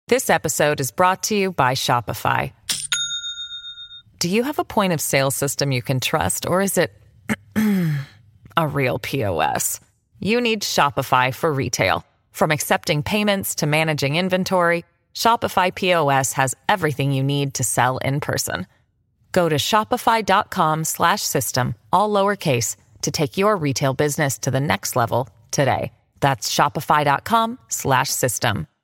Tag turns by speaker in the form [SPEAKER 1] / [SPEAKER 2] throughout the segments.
[SPEAKER 1] This episode is brought to you by Shopify. Do you have a point of sale system you can trust, or is it a real POS? You need Shopify for retail. From accepting payments to managing inventory, Shopify POS has everything you need to sell in person. Go to shopify.com/system, all lowercase, to take your retail business to the next level today. That's shopify.com/system.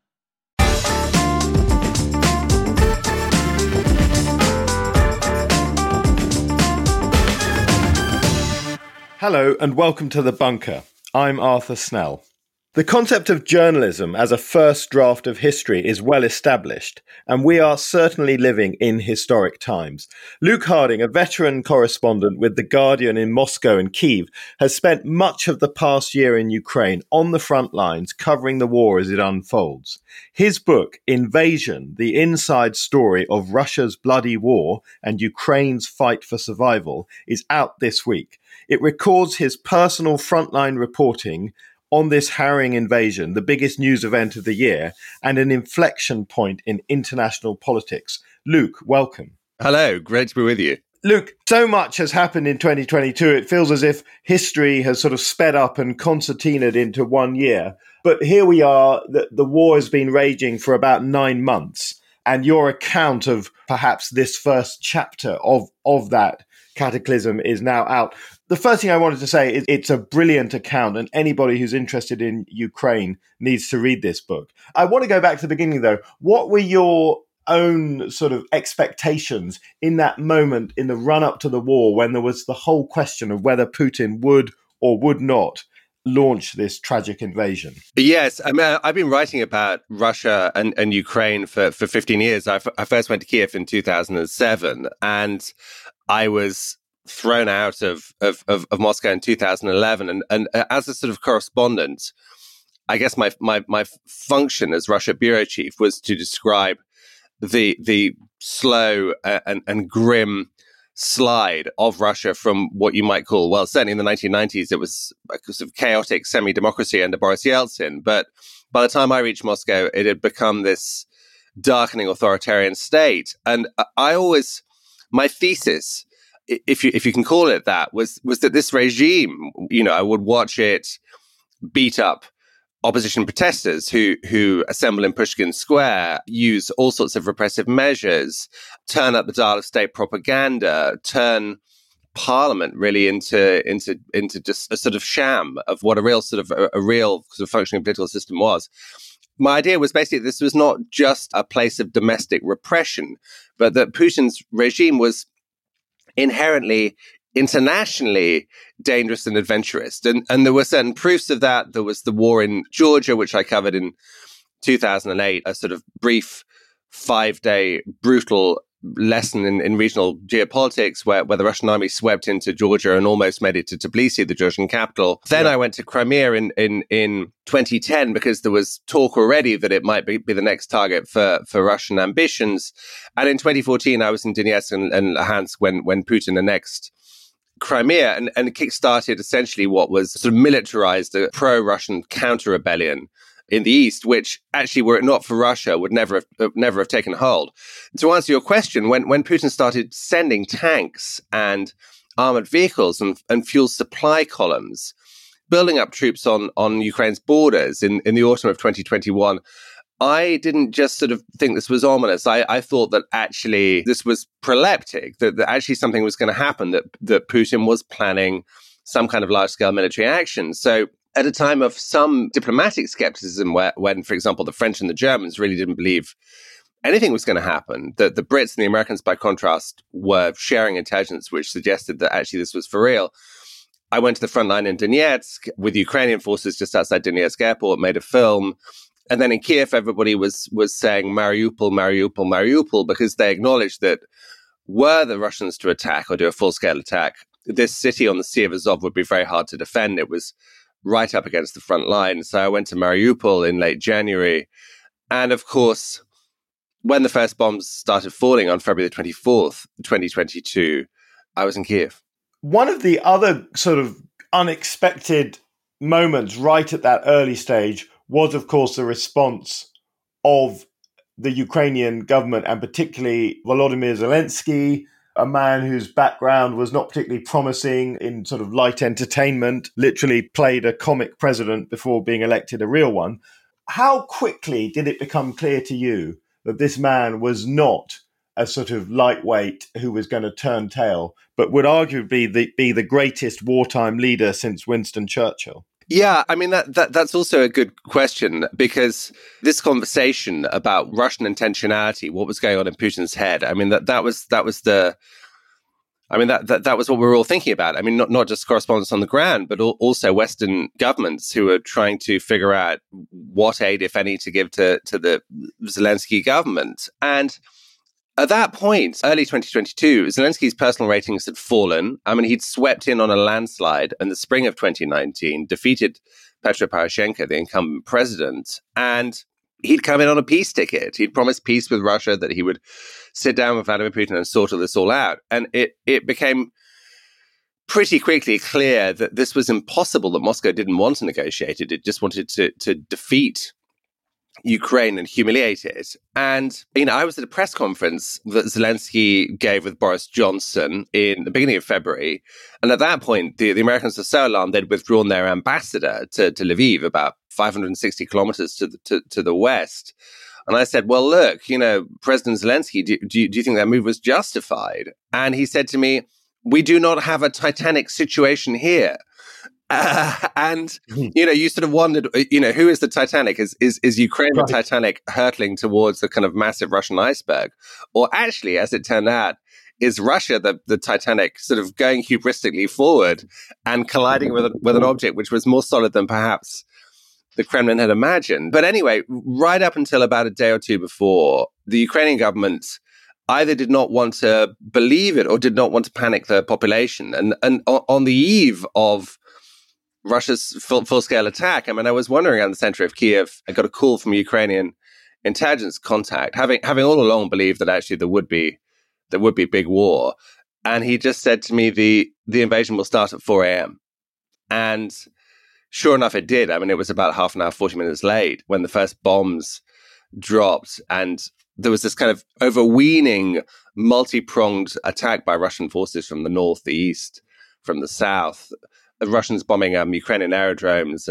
[SPEAKER 2] Hello and welcome to The Bunker. I'm Arthur Snell. The concept of journalism as a first draft of history is well established, and we are certainly living in historic times. Luke Harding, a veteran correspondent with The Guardian in Moscow and Kyiv, has spent much of the past year in Ukraine on the front lines covering the war as it unfolds. His book, Invasion, the inside story of Russia's bloody war and Ukraine's fight for survival, is out this week. It records his personal frontline reporting on this harrowing invasion, the biggest news event of the year, and an inflection point in international politics. Luke, welcome.
[SPEAKER 3] Hello, great to be with you.
[SPEAKER 2] Luke, so much has happened in 2022. It feels as if history has sort of sped up and concertinaed into 1 year. But here we are, the war has been raging for about 9 months, and your account of perhaps this first chapter of that cataclysm is now out. The first thing I wanted to say is it's a brilliant account, and anybody who's interested in Ukraine needs to read this book. I want to go back to the beginning, though. What were your own sort of expectations in that moment in the run-up to the war when there was the whole question of whether Putin would or would not launch this tragic invasion?
[SPEAKER 3] Yes, I mean, I've been writing about Russia and Ukraine for 15 years. I first went to Kiev in 2007, and I was thrown out of Moscow in 2011. And as a sort of correspondent, I guess my function as Russia bureau chief was to describe the slow and grim slide of Russia from what you might call, well, certainly in the 1990s, it was a sort of chaotic semi-democracy under Boris Yeltsin. But by the time I reached Moscow, it had become this darkening authoritarian state. And my thesis, if you can call it that, was that this regime, I would watch it beat up opposition protesters who assemble in Pushkin Square, use all sorts of repressive measures, turn up the dial of state propaganda, turn parliament really into just a sort of sham of what a real sort of functioning political system was. My idea was basically this was not just a place of domestic repression, but that Putin's regime was inherently internationally dangerous and adventurous. And there were certain proofs of that. There was the war in Georgia, which I covered in 2008, a sort of brief 5-day brutal lesson in regional geopolitics where the Russian army swept into Georgia and almost made it to Tbilisi, the Georgian capital. Then I went to Crimea in 2010 because there was talk already that it might be the next target for Russian ambitions. And in 2014, I was in Donetsk and Luhansk when Putin annexed Crimea and kickstarted essentially what was sort of militarized a pro-Russian counter-rebellion in the east, which actually, were it not for Russia, would never have taken hold. To answer your question, when Putin started sending tanks and armored vehicles and fuel supply columns, building up troops on Ukraine's borders in the autumn of 2021, I didn't just sort of think this was ominous. I thought that actually this was proleptic, that actually something was going to happen, that Putin was planning some kind of large-scale military action. So at a time of some diplomatic skepticism, when, for example, the French and the Germans really didn't believe anything was going to happen, the Brits and the Americans, by contrast, were sharing intelligence which suggested that actually this was for real. I went to the front line in Donetsk with Ukrainian forces just outside Donetsk airport, made a film. And then in Kiev, everybody was saying Mariupol, Mariupol, Mariupol, because they acknowledged that were the Russians to attack or do a full-scale attack, this city on the Sea of Azov would be very hard to defend. It was right up against the front line. So I went to Mariupol in late January. And of course, when the first bombs started falling on February the 24th, 2022, I was in Kiev.
[SPEAKER 2] One of the other sort of unexpected moments right at that early stage was, of course, the response of the Ukrainian government, and particularly Volodymyr Zelensky, a man whose background was not particularly promising in sort of light entertainment, literally played a comic president before being elected a real one. How quickly did it become clear to you that this man was not a sort of lightweight who was going to turn tail, but would arguably be the greatest wartime leader since Winston Churchill?
[SPEAKER 3] Yeah, I mean, that's also a good question, because this conversation about Russian intentionality, what was going on in Putin's head, I mean, that was what we were all thinking about. I mean, not just correspondents on the ground, but also Western governments who are trying to figure out what aid, if any, to give to the Zelensky government. And at that point, early 2022, Zelensky's personal ratings had fallen. I mean, he'd swept in on a landslide in the spring of 2019, defeated Petro Poroshenko, the incumbent president, and he'd come in on a peace ticket. He'd promised peace with Russia, that he would sit down with Vladimir Putin and sort this all out. And it became pretty quickly clear that this was impossible, that Moscow didn't want to negotiate it. It just wanted to defeat Ukraine and humiliate it. And, I was at a press conference that Zelensky gave with Boris Johnson in the beginning of February. And at that point, the Americans were so alarmed they'd withdrawn their ambassador to Lviv, about 560 kilometers to the west. And I said, well, look, President Zelensky, do you think that move was justified? And he said to me, we do not have a Titanic situation here. And you sort of wondered, who is the Titanic? Is Ukraine the Titanic hurtling towards the kind of massive Russian iceberg? Or actually, as it turned out, is Russia the Titanic sort of going hubristically forward and colliding with an object which was more solid than perhaps the Kremlin had imagined? But anyway, right up until about a day or two before, the Ukrainian government either did not want to believe it or did not want to panic the population. And on the eve of Russia's full-scale attack, I mean, I was wandering around the center of Kiev. I got a call from a Ukrainian intelligence contact, having all along believed that actually there would be big war. And he just said to me, the invasion will start at 4 a.m. And sure enough, it did. I mean, it was about half an hour, 40 minutes late when the first bombs dropped. And there was this kind of overweening, multi-pronged attack by Russian forces from the north, the east, from the south. The Russians bombing Ukrainian aerodromes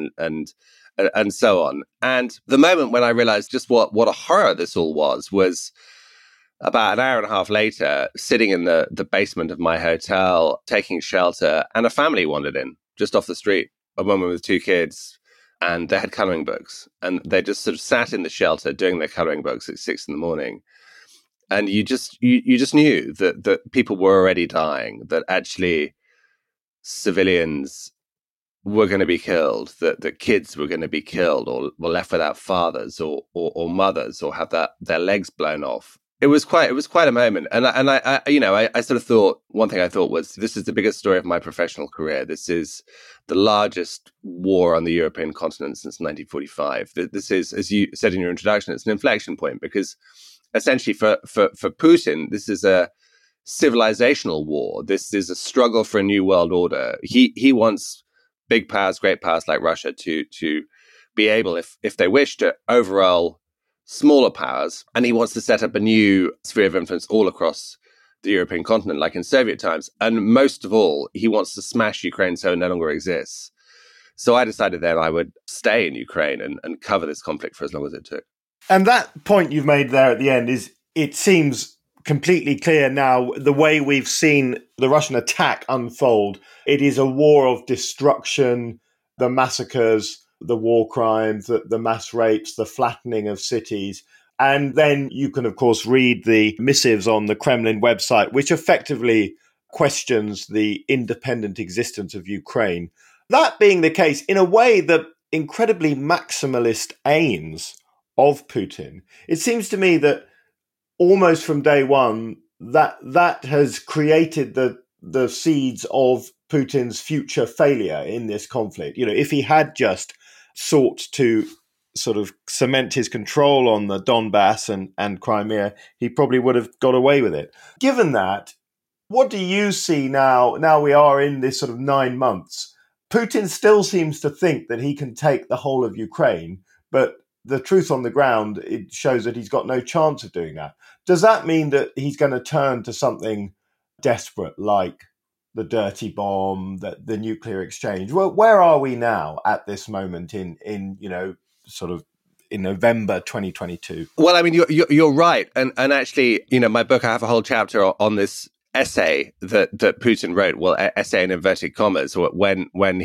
[SPEAKER 3] and so on. And the moment when I realized just what a horror this all was about an hour and a half later, sitting in the basement of my hotel, taking shelter, and a family wandered in just off the street, a woman with 2 kids, and they had coloring books. And they just sort of sat in the shelter doing their coloring books at 6 a.m. And you just knew that people were already dying, that actually civilians were going to be killed, that kids were going to be killed or were left without fathers or mothers or have their legs blown off. It was quite a moment. And I sort of thought, one thing I thought was, this is the biggest story of my professional career. This is the largest war on the European continent since 1945. This is, as you said in your introduction, it's an inflection point, because essentially for Putin, this is a civilizational war. This is a struggle for a new world order. He wants big powers, great powers like Russia to be able, if they wish, to overrule smaller powers. And he wants to set up a new sphere of influence all across the European continent, like in Soviet times. And most of all, he wants to smash Ukraine so it no longer exists. So I decided then I would stay in Ukraine and cover this conflict for as long as it took.
[SPEAKER 2] And that point you've made there at the end is, it seems completely clear now, the way we've seen the Russian attack unfold. It is a war of destruction, the massacres, the war crimes, the mass rapes, the flattening of cities. And then you can, of course, read the missives on the Kremlin website, which effectively questions the independent existence of Ukraine. That being the case, in a way, the incredibly maximalist aims of Putin, it seems to me that almost from day one, that has created the seeds of Putin's future failure in this conflict. If he had just sought to sort of cement his control on the Donbass and Crimea, he probably would have got away with it. Given that, what do you see now? Now we are in this sort of 9 months. Putin still seems to think that he can take the whole of Ukraine, but the truth on the ground, it shows that he's got no chance of doing that. Does that mean that he's going to turn to something desperate like the dirty bomb, the nuclear exchange? Well, where are we now at this moment in sort of in November 2022?
[SPEAKER 3] Well, I mean, you're right, and actually, my book, I have a whole chapter on this essay that Putin wrote. Well, essay in inverted commas. When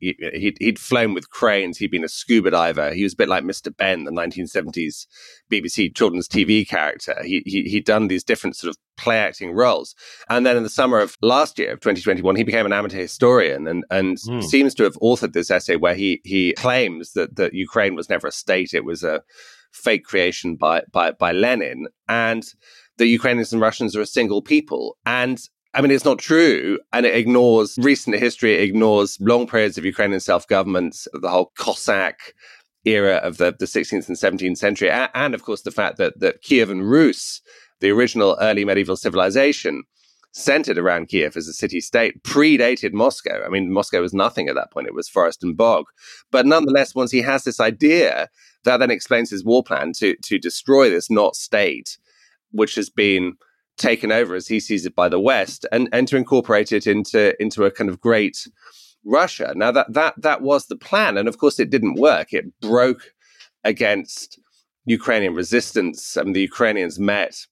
[SPEAKER 3] he'd flown with cranes, he'd been a scuba diver. He was a bit like Mr. Ben, the 1970s BBC children's TV character. He'd done these different sort of play acting roles, and then in the summer of last year, of 2021, he became an amateur historian and seems to have authored this essay where he claims that Ukraine was never a state; it was a fake creation by Lenin, and the Ukrainians and Russians are a single people. And I mean, it's not true. And it ignores recent history. It ignores long periods of Ukrainian self-government, the whole Cossack era of the 16th and 17th century. And of course, the fact that Kiev and Rus, the original early medieval civilization, centered around Kiev as a city-state, predated Moscow. I mean, Moscow was nothing at that point. It was forest and bog. But nonetheless, once he has this idea, that then explains his war plan to destroy this not state, which has been taken over as he sees it by the West, and to incorporate it into a kind of great Russia. Now that was the plan, and of course it didn't work. It broke against Ukrainian resistance. I mean, the Ukrainians met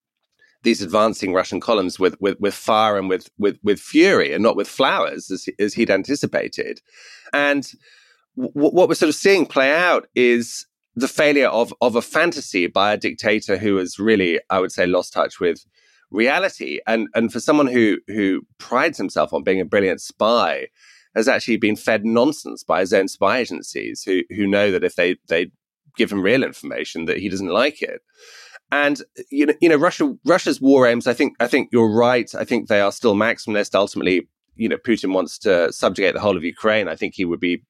[SPEAKER 3] these advancing Russian columns with fire and with fury, and not with flowers as he'd anticipated. And what we're sort of seeing play out is the failure of a fantasy by a dictator who has really, I would say, lost touch with reality. And for someone who prides himself on being a brilliant spy, has actually been fed nonsense by his own spy agencies who know that if they give him real information, that he doesn't like it. And Russia's war aims, I think you're right. I think they are still maximalist. Ultimately, Putin wants to subjugate the whole of Ukraine. I think he would be,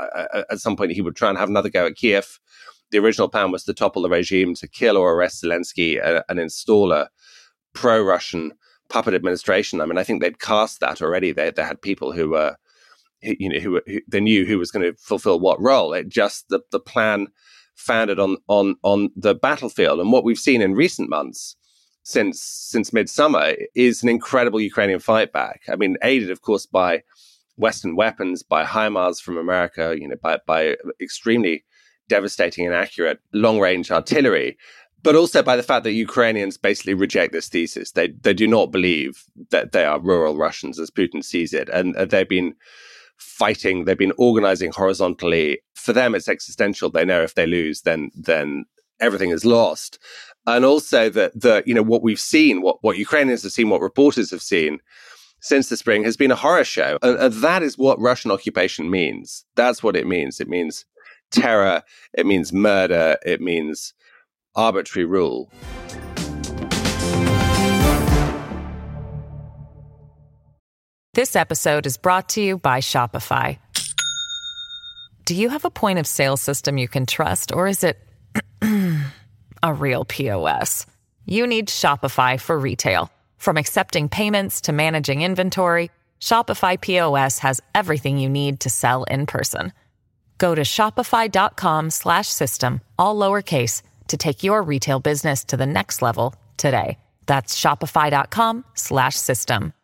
[SPEAKER 3] at some point, he would try and have another go at Kiev. The original plan was to topple the regime, to kill or arrest Zelensky and install a pro-Russian puppet administration. I mean, I think they'd cast that already. They had people who were, who they knew who was going to fulfill what role. It just the plan founded on the battlefield. And what we've seen in recent months, since midsummer, is an incredible Ukrainian fight back. I mean, aided, of course, by Western weapons, by HIMARS from America, by extremely devastating and accurate long-range artillery, but also by the fact that Ukrainians basically reject this thesis. They do not believe that they are rural Russians as Putin sees it. And they've been fighting, they've been organizing horizontally. For them, it's existential. They know if they lose, then everything is lost. And also that what we've seen, what Ukrainians have seen, what reporters have seen since the spring has been a horror show. And that is what Russian occupation means. That's what it means. It means terror, it means murder, it means arbitrary rule.
[SPEAKER 1] This episode is brought to you by Shopify. Do you have a point of sale system you can trust, or is it a real POS? You need Shopify for retail. From accepting payments to managing inventory, Shopify POS has everything you need to sell in person. Go to shopify.com/system, all lowercase, to take your retail business to the next level today. That's shopify.com/system.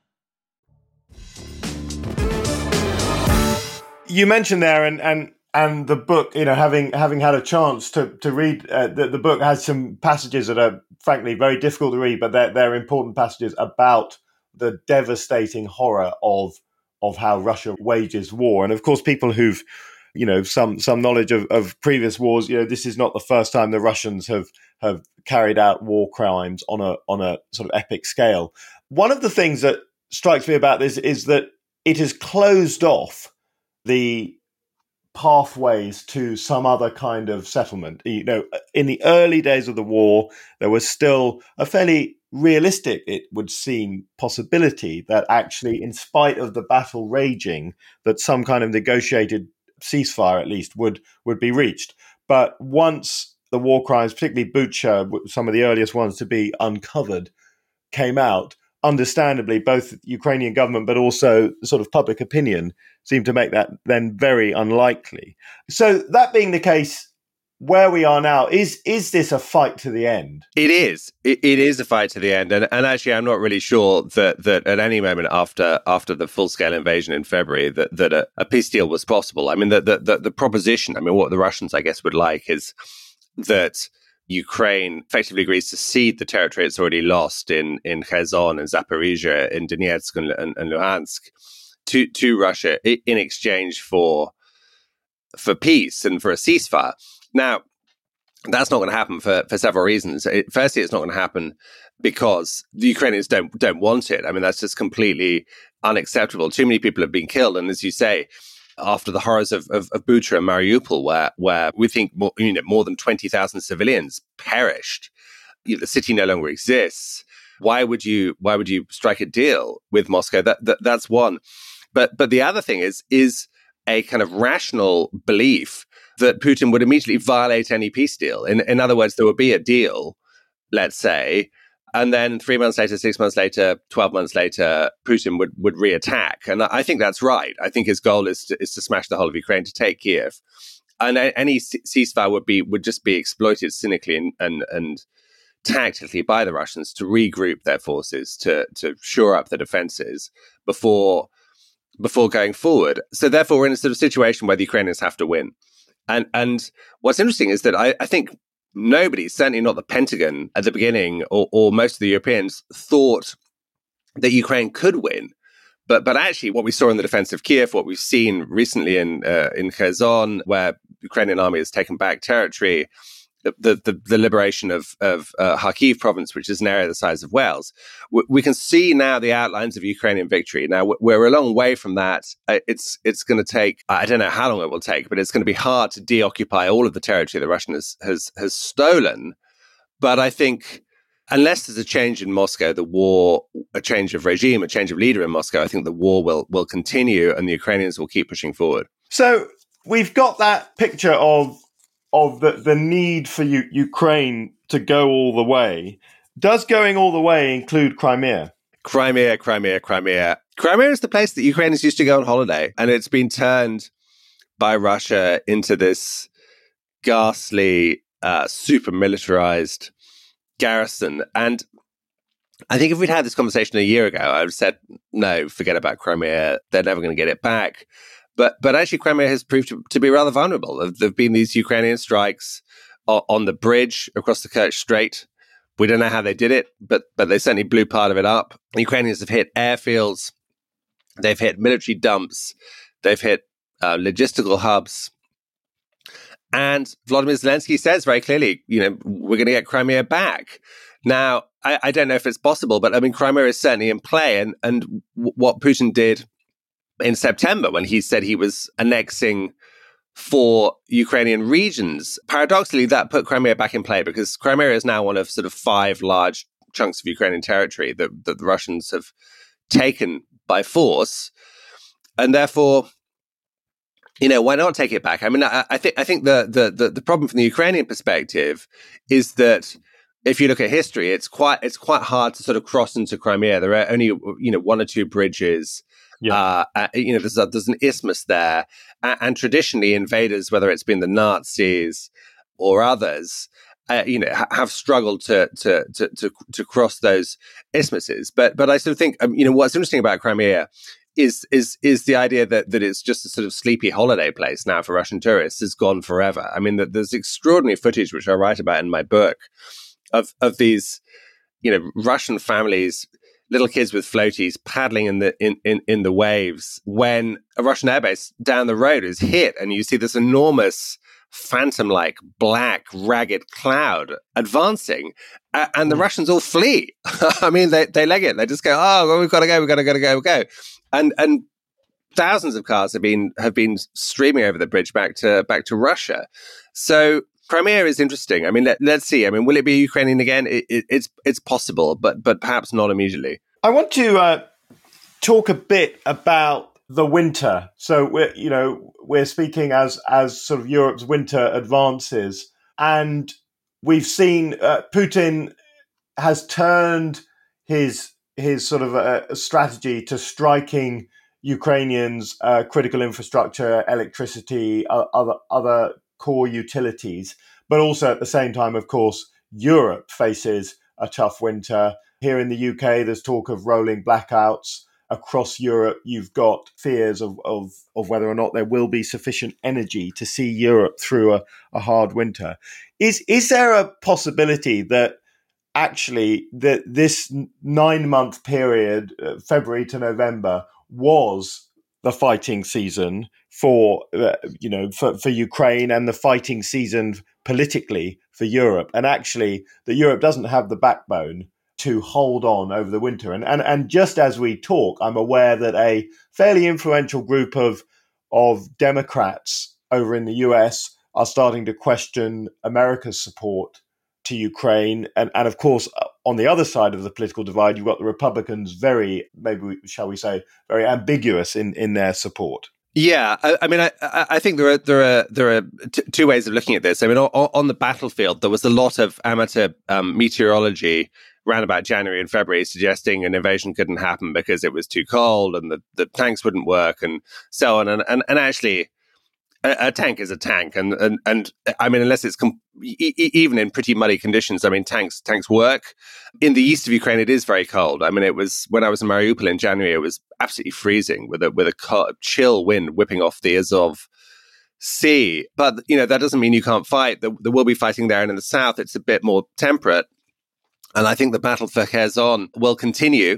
[SPEAKER 2] You mentioned there, and the book, having had a chance to read, the book has some passages that are frankly very difficult to read, but they're important passages about the devastating horror of how Russia wages war. And of course, people who've some knowledge of previous wars, this is not the first time the Russians have carried out war crimes on a sort of epic scale. One of the things that strikes me about this is that it has closed off the pathways to some other kind of settlement. In the early days of the war, there was still a fairly realistic, it would seem, possibility that actually, in spite of the battle raging, that some kind of negotiated ceasefire at least would be reached. But once the war crimes, particularly Bucha, some of the earliest ones to be uncovered, came out, understandably, both Ukrainian government but also sort of public opinion seemed to make that then very unlikely. So that being the case, where we are now, is this a fight to the end?
[SPEAKER 3] It is. It is a fight to the end, and actually, I'm not really sure that at any moment after the full scale invasion in February that a peace deal was possible. I mean, the proposition. I mean, what the Russians, I guess, would like is that Ukraine effectively agrees to cede the territory it's already lost in Kherson and Zaporizhia, in Donetsk and Luhansk to Russia in exchange for peace and for a ceasefire. Now, that's not going to happen for several reasons. Firstly, it's not going to happen because the Ukrainians don't want it. I mean, that's just completely unacceptable. Too many people have been killed, and as you say, after the horrors of Bucha and Mariupol, where we think more than 20,000 civilians perished, the city no longer exists. Why would you strike a deal with Moscow? That's one. But the other thing is a kind of rational belief that Putin would immediately violate any peace deal. In other words, there would be a deal, let's say, and then 3 months later, 6 months later, 12 months later, Putin would reattack. And I think that's right. I think his goal is to smash the whole of Ukraine, to take Kiev. And any ceasefire would just be exploited cynically and tactically by the Russians to regroup their forces, to shore up the defenses before going forward. So therefore, we're in a sort of situation where the Ukrainians have to win. And what's interesting is that I think nobody, certainly not the Pentagon at the beginning, or most of the Europeans, thought that Ukraine could win. But actually, what we saw in the defense of Kiev, what we've seen recently in Kherson, where the Ukrainian army has taken back territory, the liberation of Kharkiv province, which is an area the size of Wales, we can see now the outlines of Ukrainian victory. Now, we're a long way from that. It's going to take, I don't know how long it will take, but it's going to be hard to deoccupy all of the territory the Russian has stolen. But I think unless there's a change in Moscow, a change of regime, a change of leader in Moscow, I think the war will continue and the Ukrainians will keep pushing forward.
[SPEAKER 2] So we've got that picture of the need for Ukraine to go all the way. Does going all the way include Crimea?
[SPEAKER 3] Crimea. Crimea is the place that Ukrainians used to go on holiday, and it's been turned by Russia into this ghastly, super militarized garrison. And I think if we'd had this conversation a year ago, I would have said, no, forget about Crimea. They're never going to get it back. But actually, Crimea has proved to be rather vulnerable. There have been these Ukrainian strikes on the bridge across the Kerch Strait. We don't know how they did it, but they certainly blew part of it up. The Ukrainians have hit airfields. They've hit military dumps. They've hit logistical hubs. And Volodymyr Zelensky says very clearly, we're going to get Crimea back. Now, I don't know if it's possible, but I mean, Crimea is certainly in play. And what Putin did in September, when he said he was annexing 4 Ukrainian regions, paradoxically, that put Crimea back in play, because Crimea is now one of sort of 5 large chunks of Ukrainian territory that the Russians have taken by force. And therefore, why not take it back? I mean, I think the problem from the Ukrainian perspective is that if you look at history, it's quite hard to sort of cross into Crimea. There are only 1 or 2 bridges. Yeah. There's an isthmus there, and traditionally invaders, whether it's been the Nazis or others, have struggled to cross those isthmuses. But I sort of think what's interesting about Crimea is the idea that it's just a sort of sleepy holiday place now for Russian tourists is gone forever. I mean, there's extraordinary footage which I write about in my book of these Russian families, little kids with floaties paddling in the waves when a Russian airbase down the road is hit, and you see this enormous phantom-like black ragged cloud advancing, and the Russians all flee. I mean, they leg it. They just go, oh, well, we've got to go, and thousands of cars have been streaming over the bridge back to Russia. So Crimea is interesting. I mean, let's see. I mean, will it be Ukrainian again? It's possible, but perhaps not immediately.
[SPEAKER 2] I want to talk a bit about the winter. So we're speaking as sort of Europe's winter advances, and we've seen Putin has turned his sort of strategy to striking Ukrainians' critical infrastructure, electricity, other core utilities. But also at the same time, of course, Europe faces a tough winter. Here in the UK, there's talk of rolling blackouts. Across Europe, you've got fears of whether or not there will be sufficient energy to see Europe through a hard winter. Is there a possibility that actually this 9-month period, February to November, was the fighting season for Ukraine and the fighting season politically for Europe, and actually that Europe doesn't have the backbone to hold on over the winter? And just as we talk, I'm aware that a fairly influential group of Democrats over in the US are starting to question America's support to Ukraine. And of course, on the other side of the political divide, you've got the Republicans very ambiguous in their support.
[SPEAKER 3] Yeah, I think there are two ways of looking at this. I mean, on the battlefield, there was a lot of amateur meteorology around about January and February suggesting an invasion couldn't happen because it was too cold and the tanks wouldn't work and so on. And actually, a tank is a tank, and I mean, unless it's even in pretty muddy conditions, I mean, tanks work. In the east of Ukraine, it is very cold. I mean, it was when I was in Mariupol in January, it was absolutely freezing with a chill wind whipping off the Azov Sea. But that doesn't mean you can't fight. There will be fighting there, and in the south, it's a bit more temperate. And I think the battle for Kherson will continue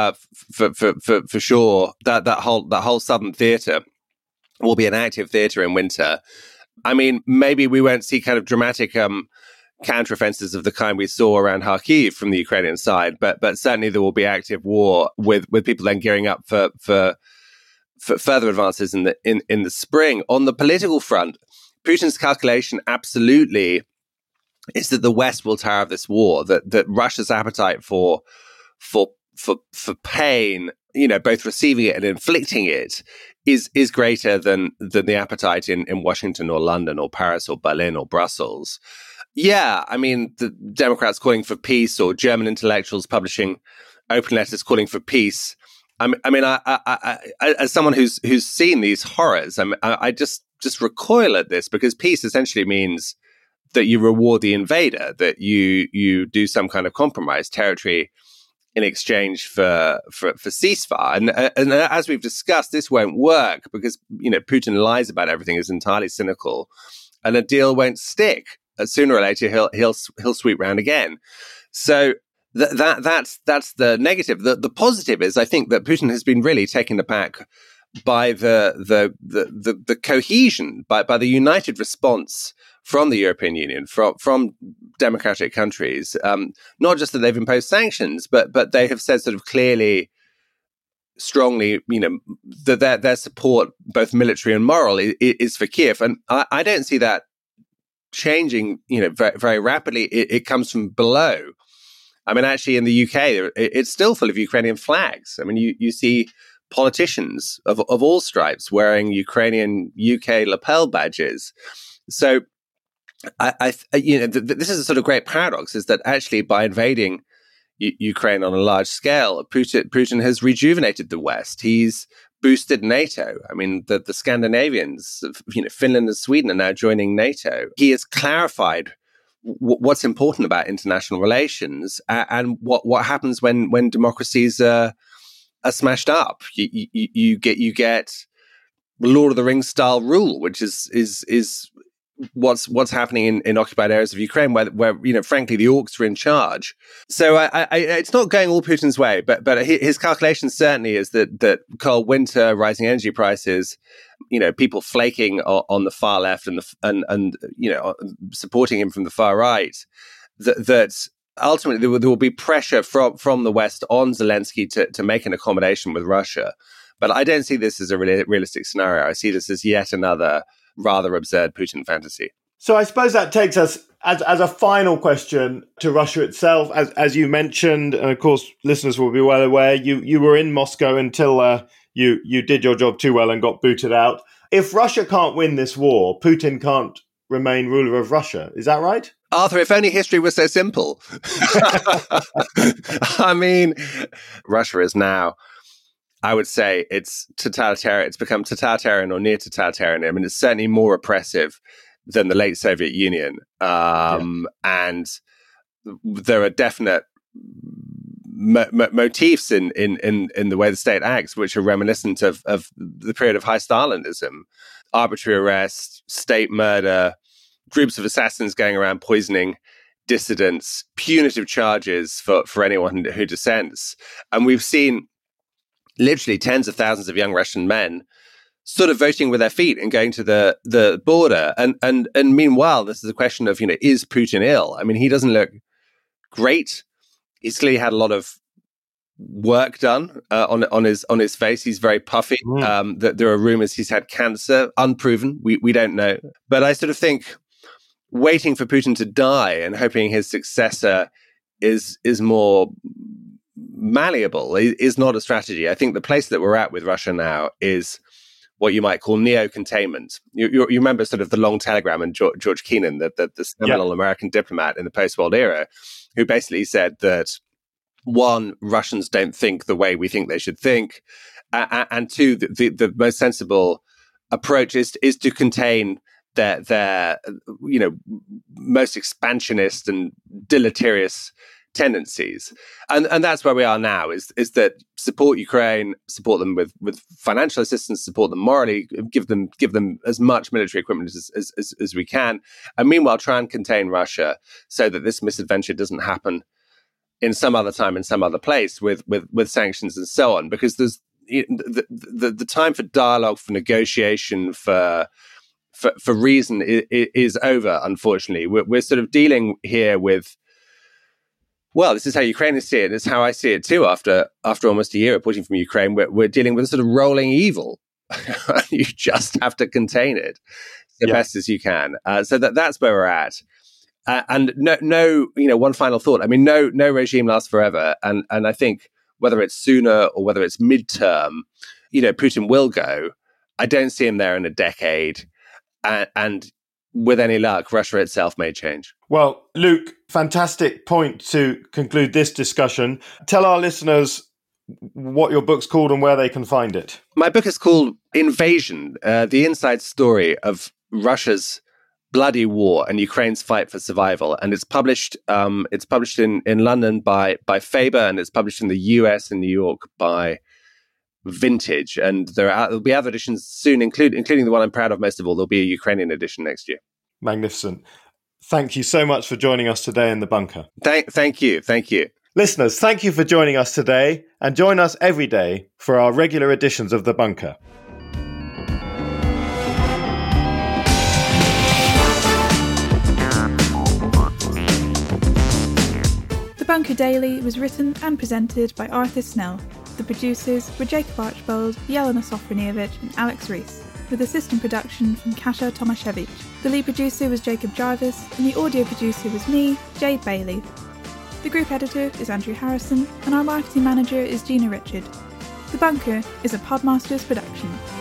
[SPEAKER 3] for sure. That whole southern theatre will be an active theatre in winter. I mean, maybe we won't see kind of dramatic counteroffensives of the kind we saw around Kharkiv from the Ukrainian side, but certainly there will be active war with people then gearing up for further advances in the spring. On the political front, Putin's calculation absolutely is that the West will tire of this war, that Russia's appetite for pain, both receiving it and inflicting it, is greater than the appetite in Washington or London or Paris or Berlin or Brussels. Yeah, I mean, the Democrats calling for peace or German intellectuals publishing open letters calling for peace. I mean, I as someone who's seen these horrors, I just recoil at this, because peace essentially means that you reward the invader, that you do some kind of compromise territory in exchange for ceasefire. And as we've discussed, this won't work because, Putin lies about everything, is entirely cynical, and a deal won't stick. Sooner or later, he'll sweep round again. So that's the negative. The positive is, I think, that Putin has been really taken aback by the cohesion, by the united response from the European Union, from democratic countries. Not just that they've imposed sanctions, but they have said sort of clearly, strongly, that their support, both military and moral, is for Kiev. And I don't see that changing, very, very rapidly. It comes from below. I mean, actually, in the UK, it's still full of Ukrainian flags. I mean, you see politicians of all stripes wearing Ukrainian UK lapel badges. So, this is a sort of great paradox: is that actually by invading Ukraine on a large scale, Putin has rejuvenated the West. He's boosted NATO. I mean, the Scandinavians, Finland and Sweden are now joining NATO. He has clarified what's important about international relations and what happens when democracies are smashed up. You get Lord of the Rings style rule, which is what's happening in occupied areas of Ukraine, where frankly the orcs are in charge. So it's not going all Putin's way, but his calculation certainly is that cold winter, rising energy prices, people flaking on the far left and supporting him from the far right, that ultimately there will be pressure from the West on Zelensky to make an accommodation with Russia. But I don't see this as a realistic scenario. I see this as yet another rather absurd Putin fantasy.
[SPEAKER 2] So I suppose that takes us as a final question to Russia itself. As you mentioned, and of course listeners will be well aware, you were in Moscow until you did your job too well and got booted out. If Russia can't win this war, Putin can't remain ruler of Russia. Is that right?
[SPEAKER 3] Arthur, if only history was so simple. I mean, Russia is now, I would say, it's totalitarian. It's become totalitarian or near totalitarian. I mean, it's certainly more oppressive than the late Soviet Union. And there are definite motifs in the way the state acts, which are reminiscent of the period of high Stalinism. Arbitrary arrest, state murder, groups of assassins going around poisoning dissidents, punitive charges for anyone who dissents. And we've seen literally tens of thousands of young Russian men sort of voting with their feet and going to the border. And meanwhile, this is a question of, is Putin ill? I mean, he doesn't look great. He's clearly had a lot of work done on his face. He's very puffy. There are rumors he's had cancer, unproven. We don't know. But I sort of think waiting for Putin to die and hoping his successor is more malleable is not a strategy. I think the place that we're at with Russia now is what you might call neo-containment. You remember sort of the long telegram and George Kennan, the seminal American diplomat in the post-war era, who basically said that, one, Russians don't think the way we think they should think, and two, the most sensible approach is to contain their most expansionist and deleterious tendencies, and that's where we are now. Is that support Ukraine, support them with financial assistance, support them morally, give them as much military equipment as we can, and meanwhile try and contain Russia so that this misadventure doesn't happen in some other time in some other place with sanctions and so on. Because there's the time for dialogue, for negotiation, for reason is over. Unfortunately, we're sort of dealing here with. Well, this is how Ukrainians see it. It's how I see it too. After almost a year of pushing from Ukraine, we're dealing with a sort of rolling evil. You just have to contain it the best as you can. So that's where we're at. And no, one final thought. I mean, no regime lasts forever. And I think whether it's sooner or whether it's midterm, Putin will go. I don't see him there in a decade. And with any luck, Russia itself may change.
[SPEAKER 2] Well, Luke, fantastic point to conclude this discussion. Tell our listeners what your book's called and where they can find it.
[SPEAKER 3] My book is called Invasion, the inside story of Russia's bloody war and Ukraine's fight for survival. And it's published in London by Faber, and it's published in the US and New York by Vintage. And there'll be other editions soon, including the one I'm proud of most of all. There'll be a Ukrainian edition next year.
[SPEAKER 2] Magnificent. Thank you so much for joining us today in The Bunker.
[SPEAKER 3] Thank you.
[SPEAKER 2] Listeners, thank you for joining us today, and join us every day for our regular editions of The Bunker.
[SPEAKER 4] The Bunker Daily was written and presented by Arthur Snell. The producers were Jacob Archbold, Jelena Sofronievich and Alex Rees, with assistant production from Kasia Tomaszewicz. The lead producer was Jacob Jarvis, and the audio producer was me, Jade Bailey. The group editor is Andrew Harrison, and our marketing manager is Gina Richard. The Bunker is a Podmasters production.